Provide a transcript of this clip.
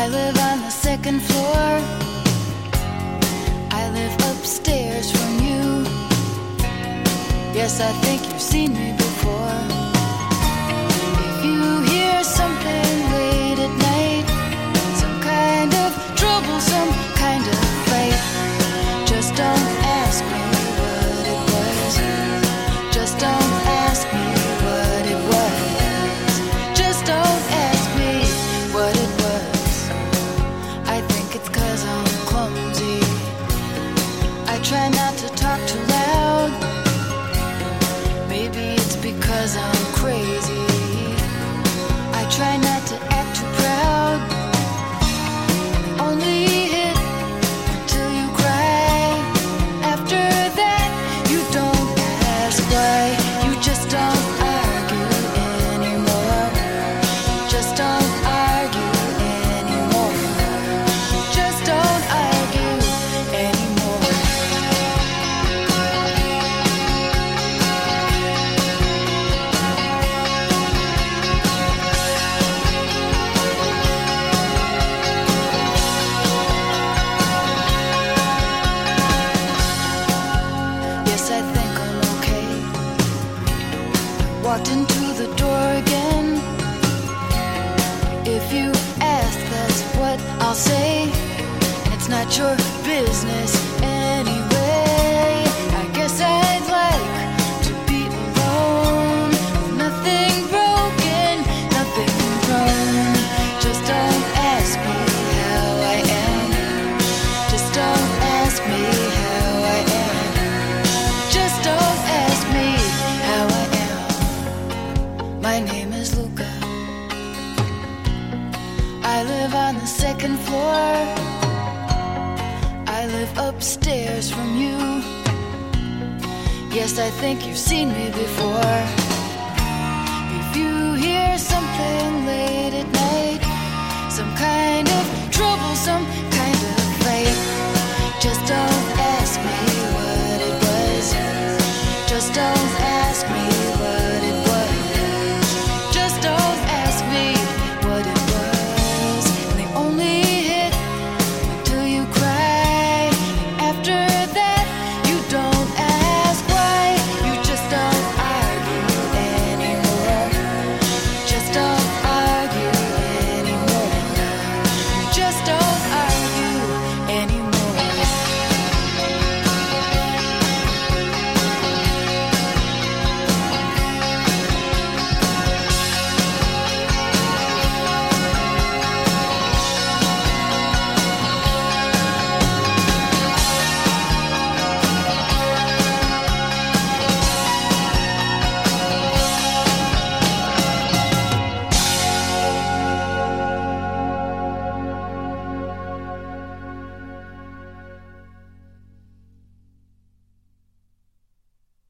I live on the second floor. I live upstairs from you. Yes, I think you've seen me before. If you hear something late at night, some kind of trouble, some kind of fight, just don't ask me what it was. Just don't ask me what it was. Just don't ask me what it was. I think it's 'cause I'm clumsy. I try not to talk too loud. Maybe it's because I'm crazy. I try not to act too proud. Only hit until you cry. After that, you don't ask why. You just don't argue anymore. Just don't argue anymore. Just don't argue anymore. Yes, I think I'm okay. Walked into the door again. If you ask, that's what I'll say. And it's not your business anyway. I guess I'd like to be alone. Nothing broken, nothing wrong. Just don't ask me how I am. Just don't ask me how I am. Just don't ask me how I am. My name is Luca. I live on the second floor. I live upstairs from you. Yes, I think you've seen me before. If you hear something late at night, some kind of trouble, some kind of fight, just don't ask me